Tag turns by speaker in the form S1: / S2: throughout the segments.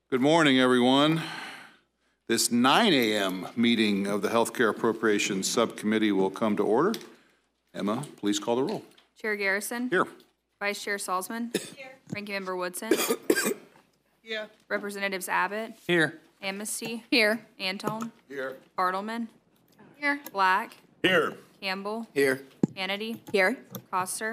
S1: Good morning, everyone. This 9 a.m. meeting of the Healthcare Appropriations Subcommittee will come to order. Emma, please call the roll.
S2: Chair Garrison.
S1: Here.
S2: Vice Chair Salzman. Here. Ranking Member Woodson.
S3: Here.
S2: Representatives Abbott.
S4: Here.
S2: Amnesty.
S5: Here.
S2: Antone.
S1: Here.
S2: Bartleman.
S5: Here.
S2: Black.
S4: Here.
S2: Campbell.
S4: Here.
S2: Kennedy.
S5: Here.
S2: Coster.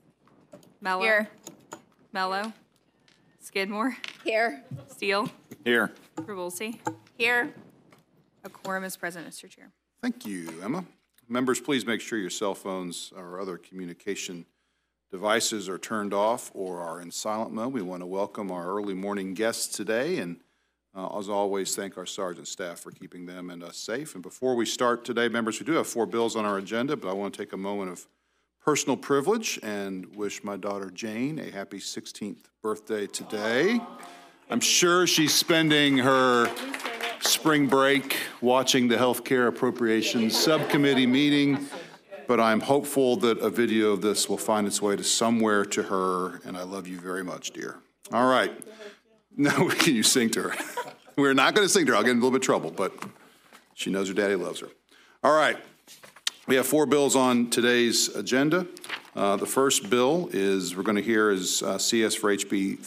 S2: Mello.
S5: Here.
S2: Mello. Skidmore.
S5: Here.
S2: Steele.
S4: Here.
S2: Trabulsi.
S5: Here.
S2: A quorum is present, Mr. Chair.
S1: Thank you, Emma. Members, please make sure your cell phones or other communication devices are turned off or are in silent mode. We want to welcome our early morning guests today, and as always, thank our sergeant staff for keeping them and us safe. And before we start today, members, we do have 4 bills on our agenda, but I want to take a moment of personal privilege and wish my daughter Jane a happy 16th birthday today. I'm sure she's spending her spring break watching the Healthcare Appropriations Subcommittee meeting, but I'm hopeful that a video of this will find its way to somewhere to her, and I love you very much, dear. All right. No, can you sing to her? We're not going to sing to her. I'll get in a little bit of trouble, but she knows her daddy loves her. All right. We have 4 bills on today's agenda. The first bill we're going to hear is CS for HB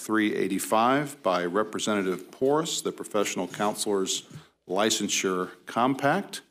S1: 385 by Representative Porras, the Professional Counselors Licensure Compact.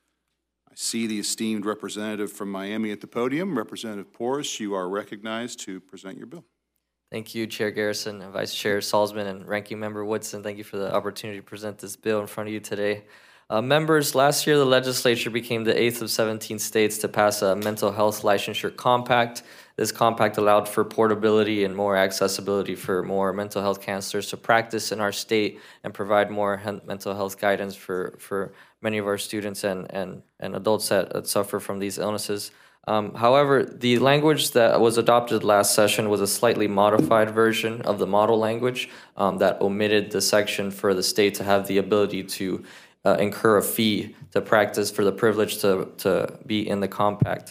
S1: I see the esteemed representative from Miami at the podium. Representative Porras, you are recognized to present your bill.
S6: Thank you, Chair Garrison, and Vice Chair Salzman, and Ranking Member Woodson. Thank you for the opportunity to present this bill in front of you today. Members, last year the legislature became the 8th of 17 states to pass a mental health licensure compact. This compact allowed for portability and more accessibility for more mental health counselors to practice in our state and provide more mental health guidance for many of our students and adults that suffer from these illnesses. However, the language that was adopted last session was a slightly modified version of the model language that omitted the section for the state to have the ability to incur a fee to practice for the privilege to be in the compact.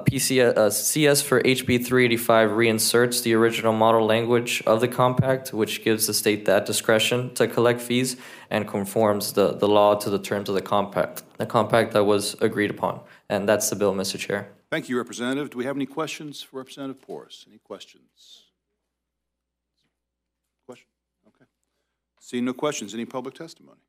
S6: CS for HB 385 reinserts the original model language of the compact, which gives the state that discretion to collect fees and conforms the law to the terms of the compact that was agreed upon. And that's the bill, Mr. Chair.
S1: Thank you, Representative. Do we have any questions for Representative Porras? Any questions? Question? Okay. See no questions. Any public testimony?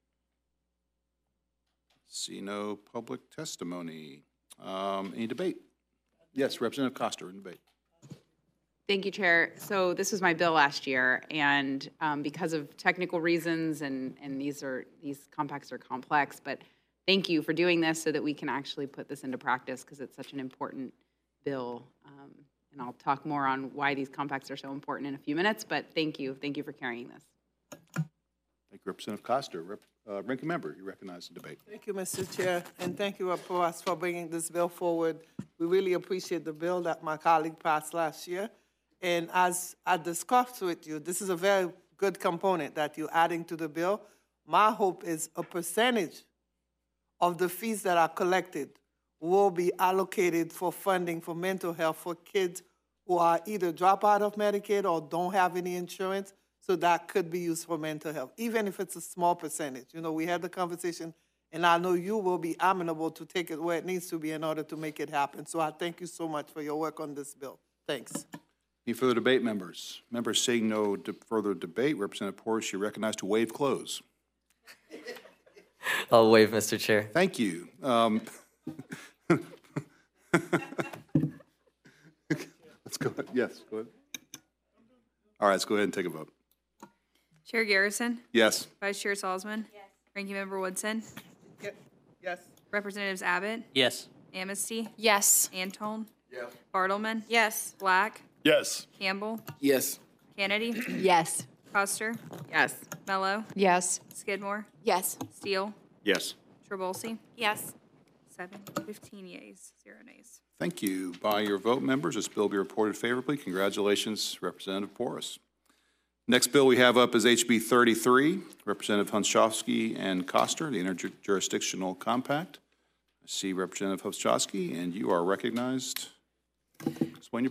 S1: See no public testimony. Any debate? Yes, Representative Coster in debate.
S7: Thank you, Chair. So this was my bill last year, and because of technical reasons, and these compacts are complex, but thank you for doing this so that we can actually put this into practice because it's such an important bill. And I'll talk more on why these compacts are so important in a few minutes, but thank you. Thank you for carrying this.
S1: Thank you, Representative Coster. Ranking Member, you recognize the debate.
S3: Thank you, Mr. Chair, and thank you, Porras, for bringing this bill forward. We really appreciate the bill that my colleague passed last year. And as I discussed with you, this is a very good component that you're adding to the bill. My hope is a percentage of the fees that are collected will be allocated for funding for mental health for kids who are either drop out of Medicaid or don't have any insurance. So that could be used for mental health, even if it's a small percentage. You know, we had the conversation, and I know you will be amenable to take it where it needs to be in order to make it happen. So I thank you so much for your work on this bill. Thanks.
S1: Any further debate, members? Members seeing no further debate, Representative Porras, you're recognized to waive close.
S6: I'll waive, Mr. Chair.
S1: Thank you. Let's go ahead. Yes, go ahead. All right, let's go ahead and take a vote.
S2: Chair Garrison.
S1: Yes.
S2: Vice Chair Salzman. Yes. Ranking Member Woodson.
S3: Yes.
S2: Representatives Abbott.
S4: Yes.
S2: Amnesty.
S5: Yes.
S2: Antone.
S1: Yes.
S2: Bartleman.
S5: Yes.
S2: Black.
S4: Yes.
S2: Campbell.
S4: Yes.
S2: Kennedy.
S5: Yes.
S2: Coster.
S7: Yes.
S2: Mello.
S5: Yes.
S2: Skidmore.
S5: Yes.
S2: Steele.
S4: Yes.
S2: Trabulsi.
S5: Yes.
S2: 15 yeas, 0 nays.
S1: Thank you. By your vote, members, this bill will be reported favorably. Congratulations, Representative Porras. Next bill we have up is HB 33, Representative Hunchofsky and Coster, the Interjurisdictional Compact. I see Representative Hunchofsky, and you are recognized. Explain your bill.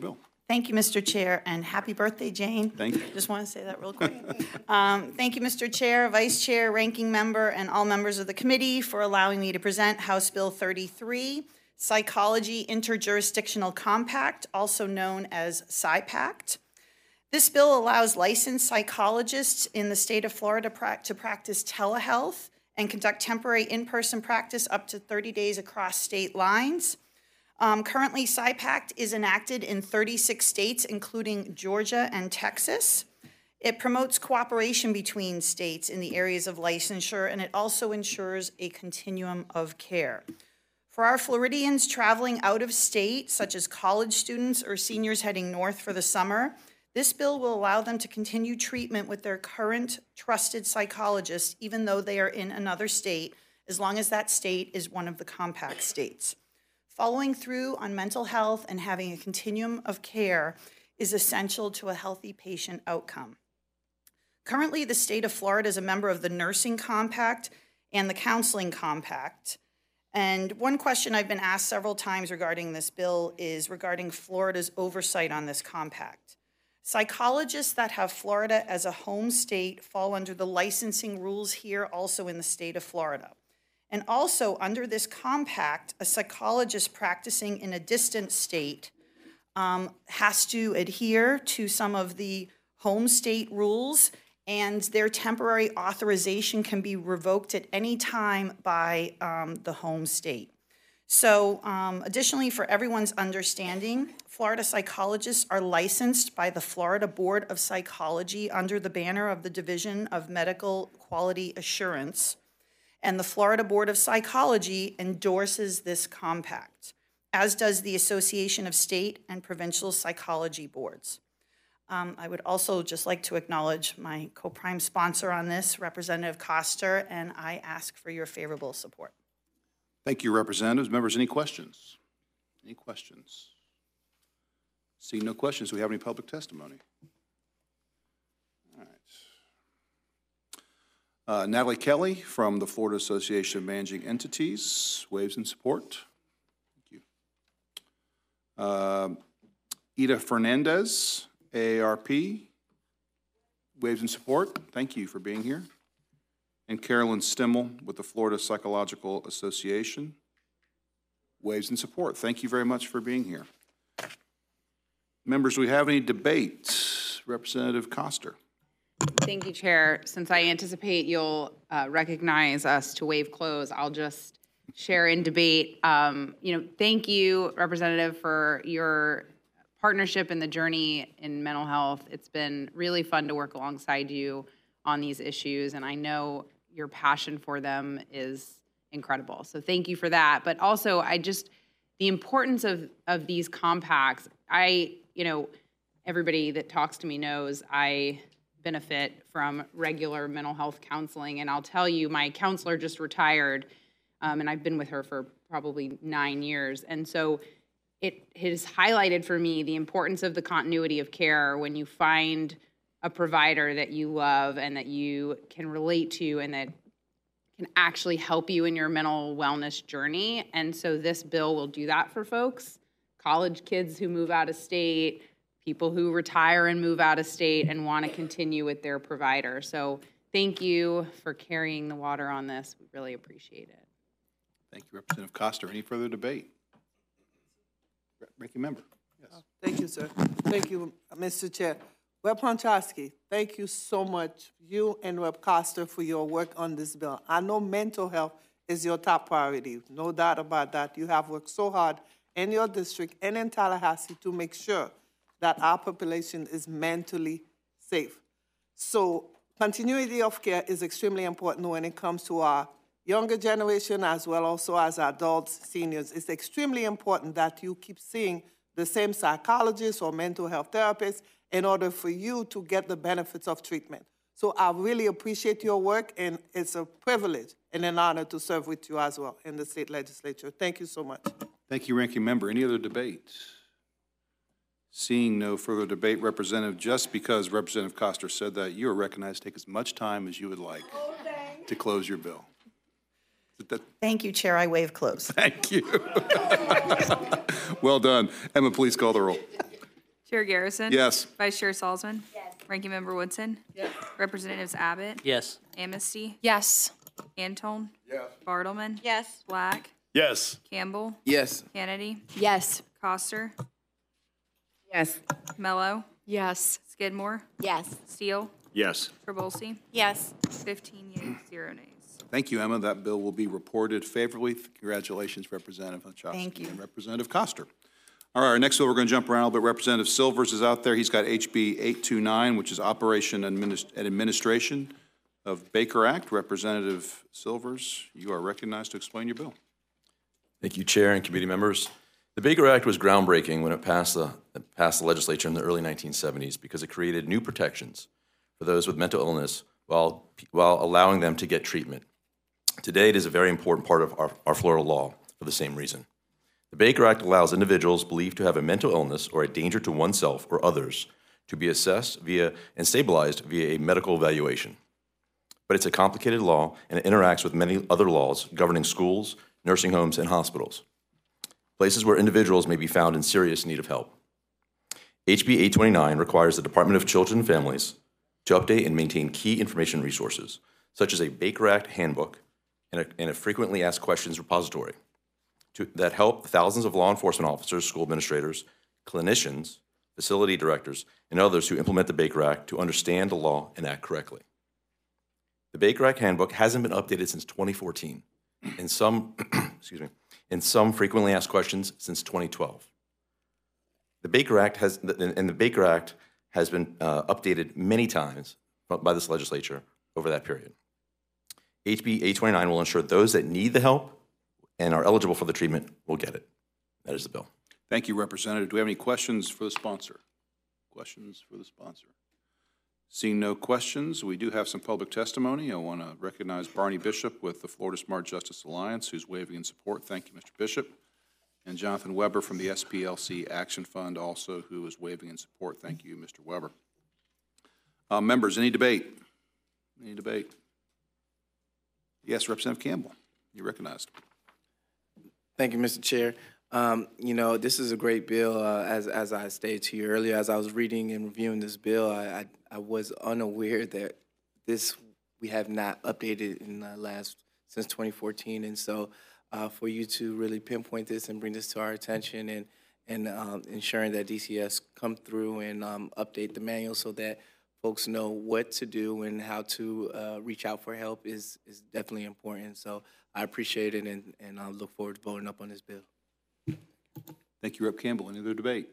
S4: Thank you, Mr. Chair, and happy birthday, Jane.
S1: Thank you.
S4: Just want to say that real quick. Thank you, Mr. Chair, Vice Chair, Ranking Member, and all members of the committee for allowing me to present House Bill 33, Psychology Interjurisdictional Compact, also known as PsyPact. This bill allows licensed psychologists in the state of Florida to practice telehealth and conduct temporary in-person practice up to 30 days across state lines. Currently, PsyPact is enacted in 36 states, including Georgia and Texas. It promotes cooperation between states in the areas of licensure, and it also ensures a continuum of care. For our Floridians traveling out of state, such as college students or seniors heading north for the summer, this bill will allow them to continue treatment with their current trusted psychologist, even though they are in another state, as long as that state is one of the compact states. Following through on mental health and having a continuum of care is essential to a healthy patient outcome. Currently, the state of Florida is a member of the Nursing Compact and the Counseling Compact. And one question I've been asked several times regarding this bill is regarding Florida's oversight on this compact. Psychologists that have Florida as a home state fall under the licensing rules here also in the state of Florida. And also, under this compact, a psychologist practicing in a distant state has to adhere to some of the home state rules, and their temporary authorization can be revoked at any time by the home state. So, additionally, for everyone's understanding, Florida psychologists are licensed by the Florida Board of Psychology under the banner of the Division of Medical Quality Assurance. And the Florida Board of Psychology endorses this compact, as does the Association of State and Provincial Psychology Boards. I would also just like to acknowledge my co-prime sponsor on this, Representative Coster, and I ask for your favorable support.
S1: Thank you, Representatives. Members, any questions? Any questions? Seeing no questions, do we have any public testimony? All right. Natalie Kelly from the Florida Association of Managing Entities, waves in support. Thank you. Ida Fernandez, AARP, waves in support. Thank you for being here. And Carolyn Stimmel with the Florida Psychological Association, waves in support. Thank you very much for being here. Members, do we have any debate? Representative Coster.
S7: Thank you, Chair. Since I anticipate you'll recognize us to waive close, I'll just share in debate. Thank you, Representative, for your partnership in the journey in mental health. It's been really fun to work alongside you on these issues, and I know your passion for them is incredible. So thank you for that. But also, the importance of these compacts, everybody that talks to me knows I benefit from regular mental health counseling. And I'll tell you, my counselor just retired, and I've been with her for probably 9 years. And so it has highlighted for me the importance of the continuity of care when you find a provider that you love and that you can relate to and that can actually help you in your mental wellness journey. And so this bill will do that for folks, college kids who move out of state, people who retire and move out of state and want to continue with their provider. So thank you for carrying the water on this. We really appreciate it.
S1: Thank you, Representative Coster. Any further debate? Ranking Member. Yes.
S3: Thank you, sir. Thank you, Mr. Chair. Rep. Honchowski, thank you so much, you and Rep. Coster, for your work on this bill. I know mental health is your top priority, no doubt about that. You have worked so hard in your district and in Tallahassee to make sure that our population is mentally safe. So continuity of care is extremely important when it comes to our younger generation as well also as adults, seniors. It's extremely important that you keep seeing the same psychologist or mental health therapist in order for you to get the benefits of treatment. So I really appreciate your work, and it's a privilege and an honor to serve with you as well in the state legislature. Thank you so much.
S1: Thank you, Ranking Member. Any other debate? Seeing no further debate, Representative, just because Representative Coster said that, you are recognized to take as much time as you would like to close your bill.
S4: Thank you, Chair. I waive close.
S1: Thank you. Well done. Emma, please call the roll.
S2: Chair Garrison?
S1: Yes.
S2: Vice Chair Salzman? Yes. Ranking Member Woodson?
S3: Yes.
S2: Representatives Abbott?
S5: Yes.
S2: Amnesty?
S8: Yes.
S2: Antone?
S1: Yes.
S2: Bartleman?
S4: Yes.
S2: Black?
S9: Yes.
S2: Campbell?
S9: Yes.
S2: Kennedy?
S8: Yes.
S2: Coster?
S7: Yes.
S2: Mello?
S8: Yes.
S2: Skidmore?
S8: Yes.
S2: Steele?
S9: Yes.
S2: Trabulsi?
S4: Yes.
S2: 15 yeas, 0 nays.
S1: Thank you, Emma. That bill will be reported favorably. Congratulations, Representative Honchowski.
S4: Thank you.
S1: And Representative Coster. All right, our next bill, we're going to jump around, but Representative Silvers is out there. He's got HB 829, which is Operation and Administration of Baker Act. Representative Silvers, you are recognized to explain your bill.
S10: Thank you, Chair and committee members. The Baker Act was groundbreaking when it passed the legislature in the early 1970s because it created new protections for those with mental illness while allowing them to get treatment. Today, it is a very important part of our Florida law for the same reason. The Baker Act allows individuals believed to have a mental illness or a danger to oneself or others to be assessed and stabilized via a medical evaluation. But it's a complicated law, and it interacts with many other laws governing schools, nursing homes, and hospitals, places where individuals may be found in serious need of help. HB 829 requires the Department of Children and Families to update and maintain key information resources, such as a Baker Act handbook and a frequently asked questions repository that help thousands of law enforcement officers, school administrators, clinicians, facility directors, and others who implement the Baker Act to understand the law and act correctly. The Baker Act handbook hasn't been updated since 2014, and some frequently asked questions since 2012. The Baker Act has been updated many times by this legislature over that period. HB 829 will ensure those that need the help and are eligible for the treatment will get it. That is the bill.
S1: Thank you, Representative. Do we have any questions for the sponsor? Questions for the sponsor? Seeing no questions, we do have some public testimony. I want to recognize Barney Bishop with the Florida Smart Justice Alliance, who's waving in support. Thank you, Mr. Bishop. And Jonathan Weber from the SPLC Action Fund also, who is waving in support. Thank you, Mr. Weber. Members, any debate? Any debate? Yes, Representative Campbell, you're recognized.
S11: Thank you, Mr. Chair. This is a great bill. As I stated to you earlier, as I was reading and reviewing this bill, I was unaware that we have not updated in since 2014. And so for you to really pinpoint this and bring this to our attention and ensuring that DCS come through and update the manual so that folks know what to do and how to reach out for help is definitely important. So I appreciate it, and I look forward to voting up on this bill.
S1: Thank you, Rep. Campbell. Any other debate?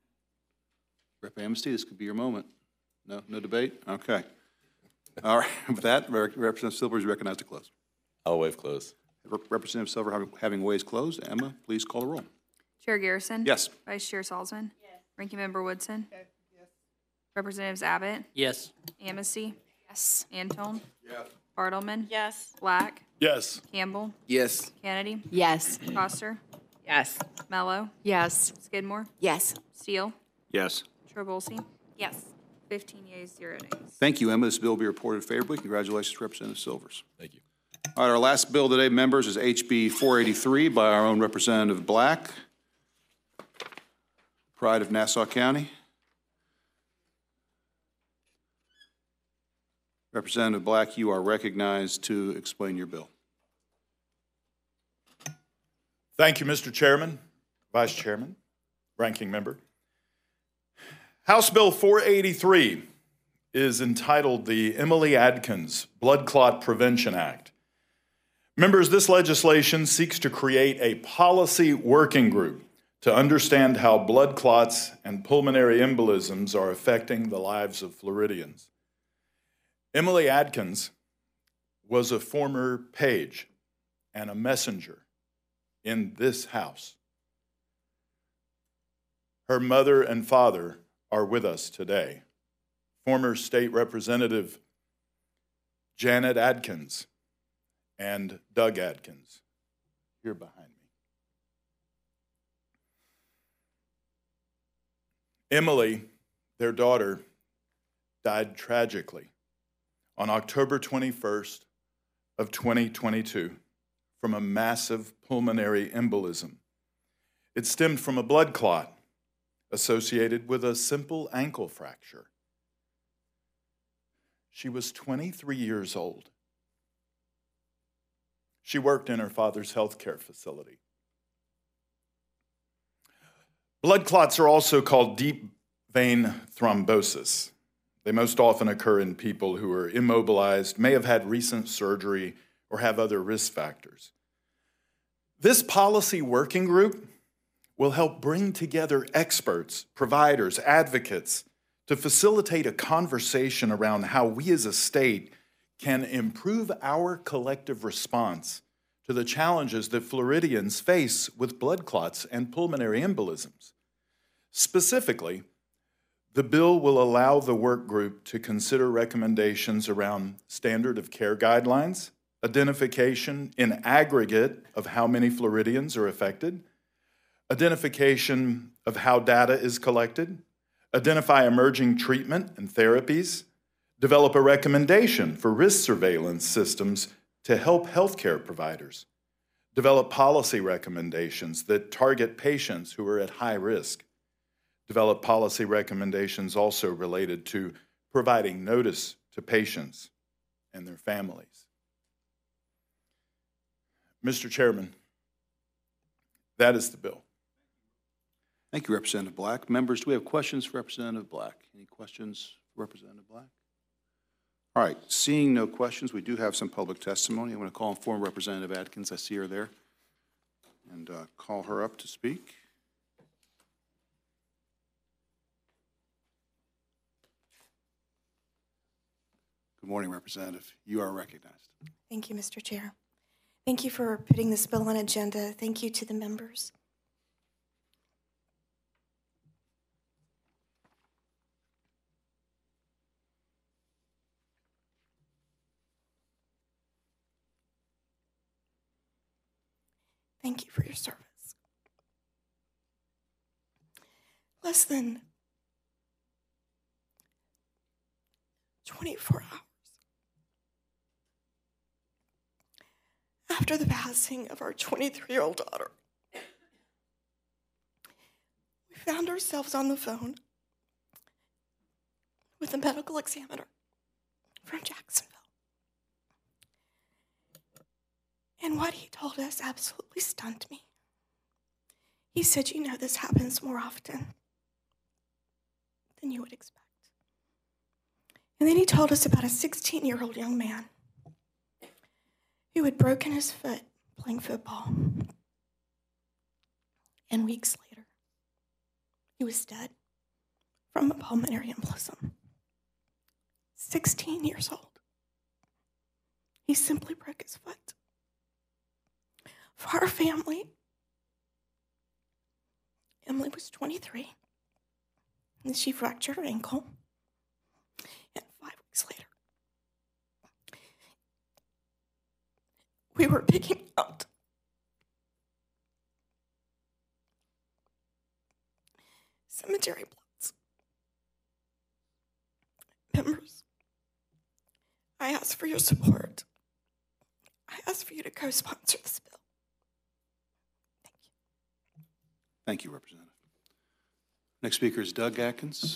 S1: Rep. Amnesty, this could be your moment. No debate? Okay. All right. With that, Representative Silver is recognized to close.
S10: I'll waive close.
S1: Representative Silver having ways closed. Emma, please call the roll.
S2: Chair Garrison?
S1: Yes.
S2: Vice Chair Salzman? Yes. Ranking Member Woodson? Yes. Representatives Abbott?
S5: Yes.
S2: Amnesty?
S8: Yes.
S2: Antone?
S1: Yes.
S2: Bartleman?
S4: Yes.
S2: Black?
S9: Yes.
S2: Campbell?
S11: Yes.
S2: Kennedy?
S8: Yes.
S2: Coster?
S7: Yes.
S2: Mello?
S8: Yes.
S2: Skidmore?
S8: Yes.
S2: Steele?
S9: Yes.
S2: Trabulsi?
S4: Yes.
S2: 15 yeas, 0 nays.
S1: Thank you, Emma. This bill will be reported favorably. Congratulations, Representative Silvers.
S10: Thank you.
S1: All right, our last bill today, members, is HB 483 by our own Representative Black, pride of Nassau County. Representative Black, you are recognized to explain your bill.
S9: Thank you, Mr. Chairman, Vice Chairman, Ranking Member. House Bill 483 is entitled the Emily Adkins Blood Clot Prevention Act. Members, this legislation seeks to create a policy working group to understand how blood clots and pulmonary embolisms are affecting the lives of Floridians. Emily Adkins was a former page and a messenger in this house. Her mother and father are with us today. Former State Representative Janet Adkins and Doug Adkins, here behind me. Emily, their daughter, died tragically on October 21st of 2022 from a massive pulmonary embolism. It stemmed from a blood clot associated with a simple ankle fracture. She was 23 years old. She worked in her father's healthcare facility. Blood clots are also called deep vein thrombosis. They most often occur in people who are immobilized, may have had recent surgery, or have other risk factors. This policy working group will help bring together experts, providers, advocates to facilitate a conversation around how we as a state can improve our collective response to the challenges that Floridians face with blood clots and pulmonary embolisms. Specifically, the bill will allow the work group to consider recommendations around standard of care guidelines, identification in aggregate of how many Floridians are affected, identification of how data is collected, identify emerging treatment and therapies, develop a recommendation for risk surveillance systems to help healthcare providers, develop policy recommendations that target patients who are at high risk, develop policy recommendations also related to providing notice to patients and their families. Mr. Chairman, that is the bill.
S1: Thank you, Representative Black. Members, do we have questions for Representative Black? Any questions for Representative Black? All right, seeing no questions, we do have some public testimony. I'm going to call on former Representative Adkins. I see her there. And call her up to speak. Good morning, Representative. You are recognized.
S5: Thank you, Mr. Chair. Thank you for putting this bill on agenda. Thank you to the members. Thank you for your service. Less than 24 hours after the passing of our 23-year-old daughter, we found ourselves on the phone with a medical examiner from Jacksonville. And what he told us absolutely stunned me. He said, "You know, this happens more often than you would expect." And then he told us about a 16-year-old young man who had broken his foot playing football. And weeks later, he was dead from a pulmonary embolism. 16 years old. He simply broke his foot. For our family, Emily was 23, and she fractured her ankle. And 5 weeks later, we were picking out cemetery plots. Members, I ask for your support. I ask for you to co-sponsor this bill.
S1: Thank you, Representative. Next speaker is Doug Atkins.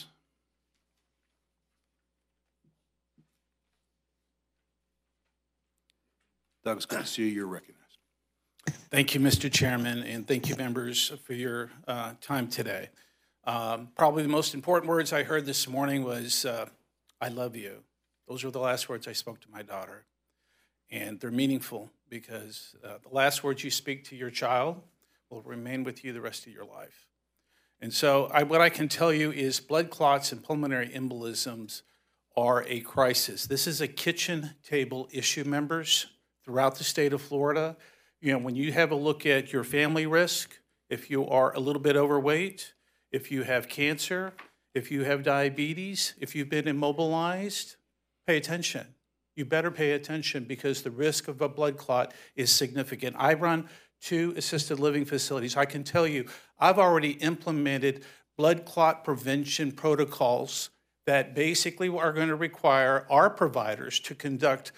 S1: Doug, it's good to see you. You're recognized.
S8: Thank you, Mr. Chairman, and thank you, members, for your time today. Probably the most important words I heard this morning was, "I love you." Those were the last words I spoke to my daughter. And they're meaningful because the last words you speak to your child will remain with you the rest of your life. And so what I can tell you is blood clots and pulmonary embolisms are a crisis. This is a kitchen table issue, members, throughout the state of Florida. You know, when you have a look at your family risk, if you are a little bit overweight, if you have cancer, if you have diabetes, if you've been immobilized, pay attention. You better pay attention because the risk of a blood clot is significant. I run 2 assisted living facilities. I can tell you, I've already implemented blood clot prevention protocols that basically are going to require our providers to conduct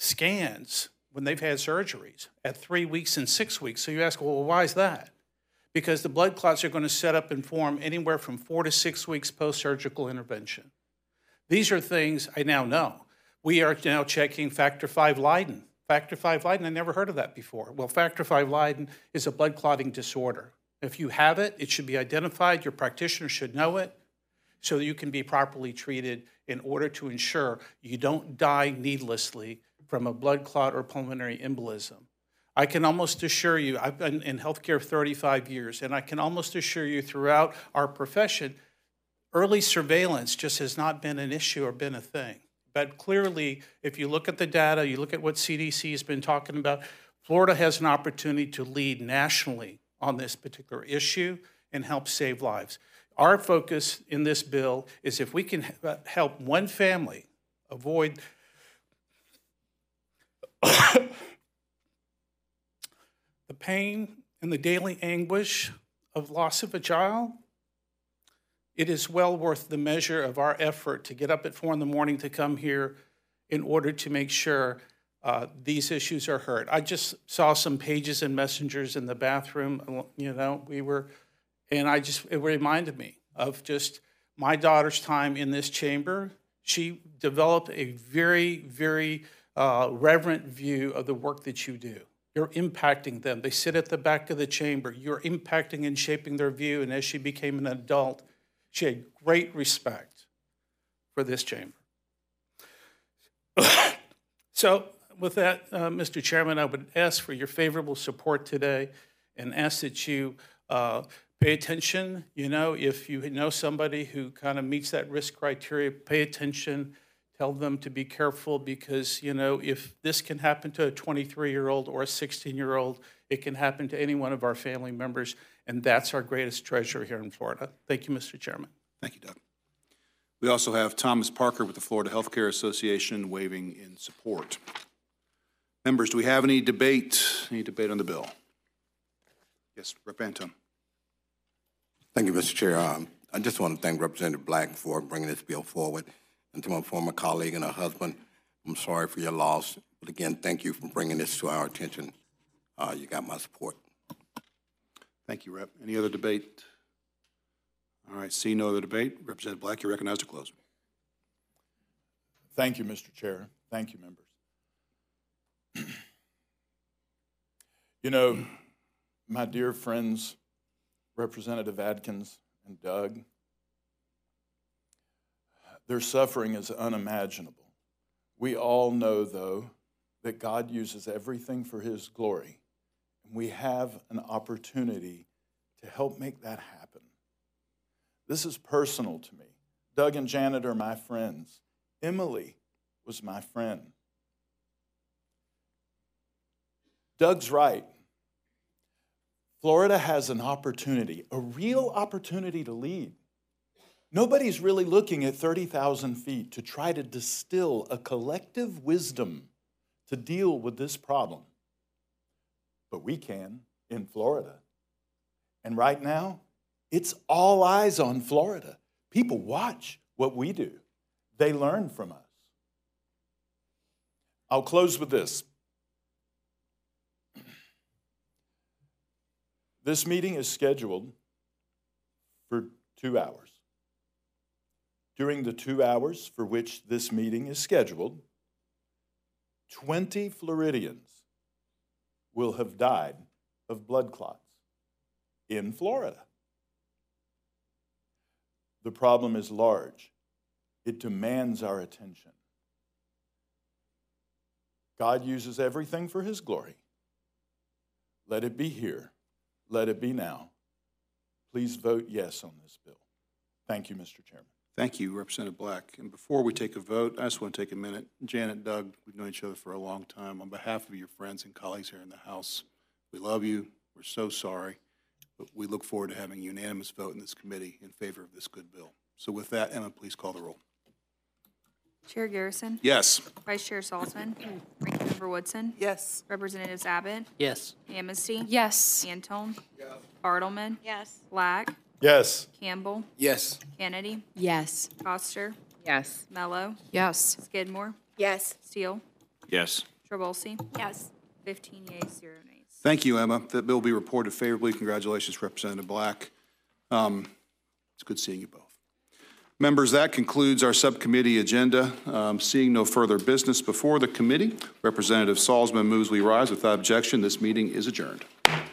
S8: scans when they've had surgeries at 3 weeks and 6 weeks. So you ask, well, why is that? because the blood clots are going to set up and form anywhere from 4 to 6 weeks post-surgical intervention. These are things I now know. We are now checking factor V Leiden. Factor V Leiden, I never heard of that before. Well, factor V Leiden is a blood clotting disorder. If you have it, it should be identified. Your practitioner should know it so that you can be properly treated in order to ensure you don't die needlessly from a blood clot or pulmonary embolism. I can almost assure you, I've been in healthcare 35 years, and I can almost assure you throughout our profession, early surveillance just has not been an issue or been a thing. But clearly, if you look at the data, you look at what CDC has been talking about, Florida has an opportunity to lead nationally on this particular issue and help save lives. Our focus in this bill is if we can help one family avoid the pain and the daily anguish of loss of a child, it is well worth the measure of our effort to get up at 4 in the morning to come here in order to make sure these issues are heard. I just saw some pages and messengers in the bathroom, it reminded me of just my daughter's time in this chamber. She developed a very, very reverent view of the work that you do. You're impacting them. They sit at the back of the chamber. You're impacting and shaping their view. And as she became an adult, she had great respect for this chamber. So with that, Mr. Chairman, I would ask for your favorable support today and ask that you pay attention. You know, if you know somebody who kind of meets that risk criteria, pay attention. Tell them to be careful because, you know, if this can happen to a 23-year-old or a 16-year-old, it can happen to any one of our family members, and that's our greatest treasure here in Florida. Thank you, Mr. Chairman.
S1: Thank you, Doug. We also have Thomas Parker with the Florida Healthcare Association waving in support. Members, do we have any debate on the bill? Yes, Rep. Antone.
S12: Thank you, Mr. Chair. I just want to thank Representative Black for bringing this bill forward. And to my former colleague and her husband, I'm sorry for your loss. But again, thank you for bringing this to our attention. You got my support.
S1: Thank you, Rep. Any other debate? All right, see no other debate. Representative Black, you're recognized to close.
S9: Thank you, Mr. Chair. Thank you, members. You know, my dear friends, Representative Adkins and Doug, their suffering is unimaginable. We all know, though, that God uses everything for his glory, and we have an opportunity to help make that happen. This is personal to me. Doug and Janet are my friends. Emily was my friend. Doug's right. Florida has an opportunity, a real opportunity to lead. Nobody's really looking at 30,000 feet to try to distill a collective wisdom to deal with this problem. But we can in Florida. And right now, it's all eyes on Florida. People watch what we do. They learn from us. I'll close with this. This meeting is scheduled for 2 hours. During the 2 hours for which this meeting is scheduled, 20 Floridians will have died of blood clots in Florida. The problem is large. It demands our attention. God uses everything for his glory. Let it be here. Let it be now. Please vote yes on this bill. Thank you, Mr. Chairman.
S1: Thank you, Representative Black. And before we take a vote, I just want to take a minute. Janet, Doug, we've known each other for a long time. On behalf of your friends and colleagues here in the House, we love you. We're so sorry. But we look forward to having a unanimous vote in this committee in favor of this good bill. So with that, Emma, please call the roll.
S2: Chair Garrison?
S1: Yes.
S2: Vice Chair Salzman? Ranking Member Woodson?
S3: Yes.
S2: Representatives Abbott?
S13: Yes.
S2: Amnesty?
S5: Yes.
S2: Antone? Yes. Bartleman?
S4: Yes.
S2: Black?
S9: Yes.
S2: Campbell?
S11: Yes.
S2: Kennedy?
S5: Yes.
S2: Coster?
S7: Yes.
S2: Mello?
S5: Yes.
S2: Skidmore?
S5: Yes.
S2: Steele?
S1: Yes.
S2: Trabulsi?
S5: Yes.
S2: 15 yeas, 0 nays.
S1: Thank you, Emma. That bill will be reported favorably. Congratulations, Representative Black. It's good seeing you both. Members, that concludes our subcommittee agenda. Seeing no further business before the committee, Representative Salzman moves we rise. Without objection, this meeting is adjourned.